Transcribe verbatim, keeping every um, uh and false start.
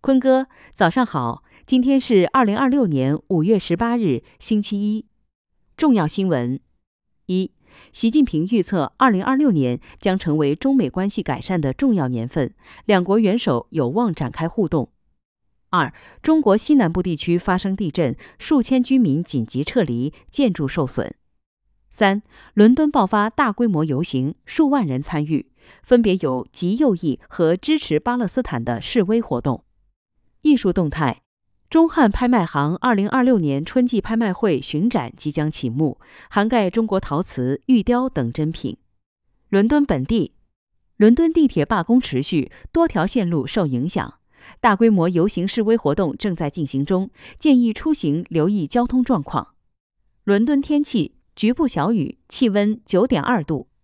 坤哥，早上好，今天是二零二六年五月十八日，星期一。重要新闻：一、习近平预测二零二六年将成为中美关系改善的重要年份，两国元首有望展开互动。二、中国西南部地区发生地震，数千居民紧急撤离，建筑受损。三、伦敦爆发大规模游行，数万人参与，分别有极右翼和支持巴勒斯坦的示威活动。艺术动态：中汉拍卖行二零二六年春季拍卖会巡展即将启幕，涵盖中国陶瓷、玉雕等珍品。伦敦本地：伦敦地铁罢工持续，多条线路受影响，大规模游行示威活动正在进行中，建议出行留意交通状况。伦敦天气：局部小雨，气温九点二度。